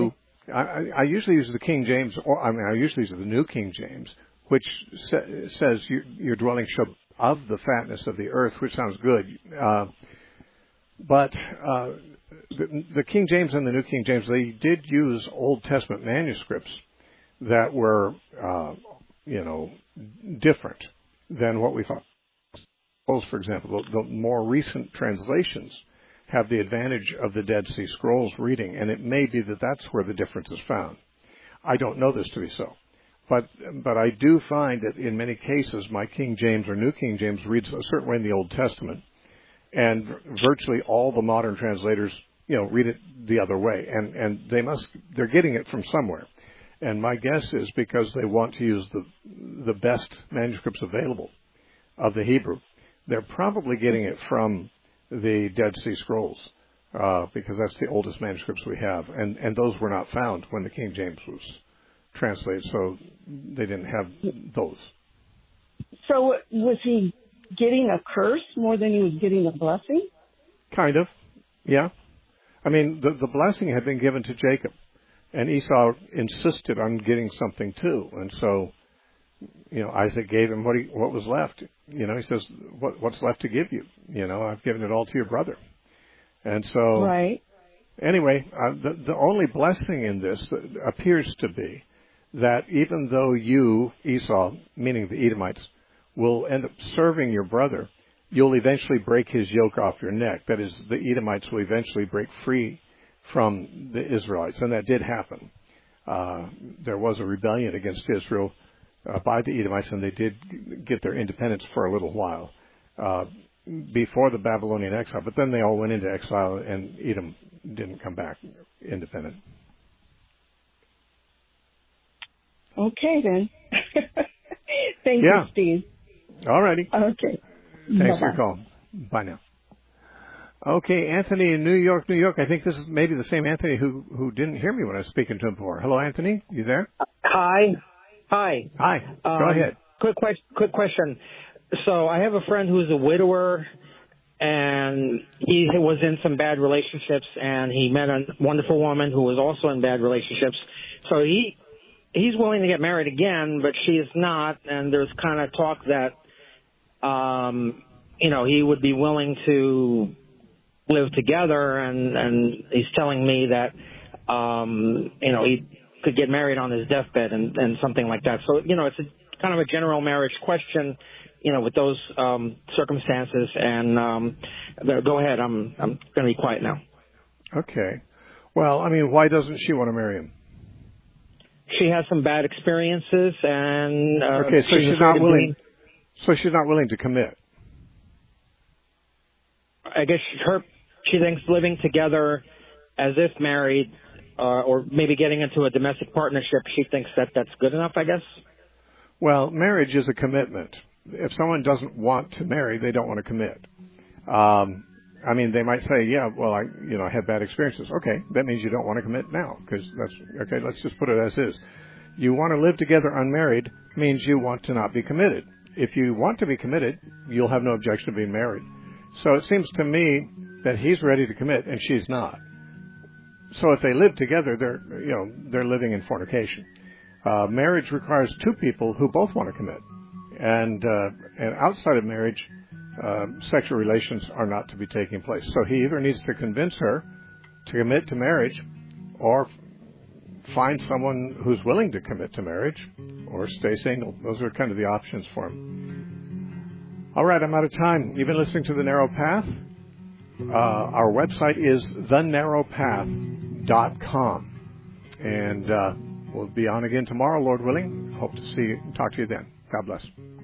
I, I usually use the King James, or I mean, I usually use the New King James, which sa- says you, your dwelling shall of the fatness of the earth, which sounds good. Uh, but uh, the, the King James and the New King James, they did use Old Testament manuscripts that were, uh, you know, different than what we found. For example, the, the more recent translations have the advantage of the Dead Sea Scrolls reading, and it may be that that's where the difference is found. I don't know this to be so. But but I do find that in many cases, my King James or New King James reads a certain way in the Old Testament, and virtually all the modern translators, you know, read it the other way, and and they must they're getting it from somewhere. And my guess is because they want to use the the best manuscripts available of the Hebrew, they're probably getting it from the Dead Sea Scrolls, uh, because that's the oldest manuscripts we have, and and those were not found when the King James was translated, so they didn't have those. So was he getting a curse more than he was getting a blessing? Kind of, yeah. I mean, the, the blessing had been given to Jacob, and Esau insisted on getting something too, and so, you know, Isaac gave him what he what was left. You know, he says, what, what's left to give you? You know, I've given it all to your brother. And so, right. Anyway, uh, the, the only blessing in this appears to be that even though you, Esau, meaning the Edomites, will end up serving your brother, you'll eventually break his yoke off your neck. That is, the Edomites will eventually break free from the Israelites, and that did happen. Uh, there was a rebellion against Israel uh, by the Edomites, and they did get their independence for a little while uh, before the Babylonian exile, but then they all went into exile, and Edom didn't come back independent. Okay, then. Thank yeah. you, Steve. All righty. Okay. Thanks Bye-bye. for your call. Bye now. Okay, Anthony in New York, New York. I think this is maybe the same Anthony who, who didn't hear me when I was speaking to him before. Hello, Anthony. You there? Hi. Hi. Hi. Um, Go ahead. Quick question. Quick question. So I have a friend who's a widower, and he was in some bad relationships, and he met a wonderful woman who was also in bad relationships. So he he's willing to get married again, but she is not, and there's kind of talk that, um, you know, he would be willing to live together, and, and he's telling me that, um, you know, he could get married on his deathbed and, and something like that. So, you know, it's a, kind of a general marriage question, you know, with those um, circumstances. And um, go ahead. I'm I'm going to be quiet now. Okay. Well, I mean, why doesn't she want to marry him? She has some bad experiences, and uh, okay, so she's she's not willing. Being, so she's not willing to commit. I guess her she thinks living together as if married, uh, or maybe getting into a domestic partnership, she thinks that that's good enough, I guess. Well, marriage is a commitment. If someone doesn't want to marry, they don't want to commit. Um, I mean, they might say, yeah, well, I, you know, I had bad experiences. Okay, that means you don't want to commit now, because that's, okay, let's just put it as is. You want to live together unmarried means you want to not be committed. If you want to be committed, you'll have no objection to being married. So it seems to me that he's ready to commit and she's not. So if they live together, they're, you know, they're living in fornication. Uh, marriage requires two people who both want to commit. And, uh, and outside of marriage, uh, sexual relations are not to be taking place. So he either needs to convince her to commit to marriage, or find someone who's willing to commit to marriage, or stay single. Those are kind of the options for him. All right, I'm out of time. You've been listening to The Narrow Path. Uh, our website is the narrow path dot com. And uh, we'll be on again tomorrow, Lord willing. Hope to see you, talk to you then. God bless.